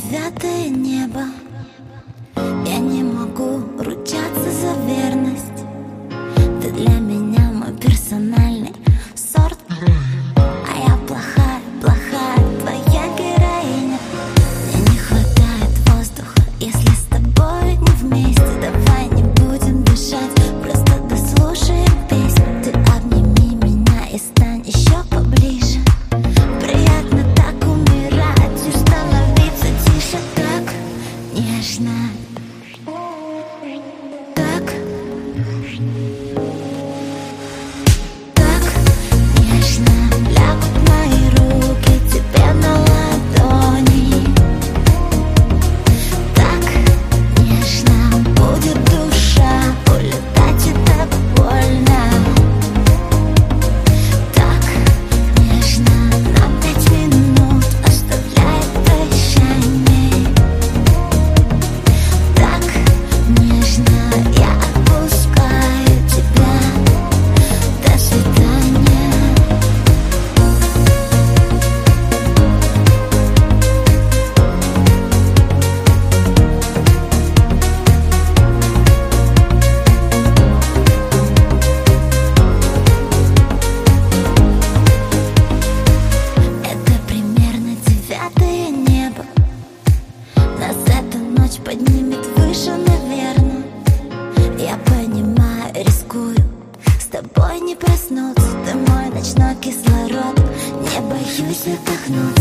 девятое небо. Я не могу ручаться за верность. Ты для меня мой персональный сорт. А я плохая, плохая твоя героиня. Мне не хватает воздуха, если с тобой не вместе. Давай не будем дышать, просто дослушаем песню. Ты обними меня и стань еще поближе. Приятно так умирать и становиться тише. Так нежно, так нежно лягут мои руки тебе на ладони. Так нежно будет душа улетать, это больно. Так нежно на 5 минут оставляет прощание. Так нежно я отпускаю тебя. До свидания. Это примерно девятое небо. Нас эта ночь поднимет выше, наверно. Я понимаю, рискую с тобой не проснуться. Ты мой ночной кислород. Не боюсь вдохнуть.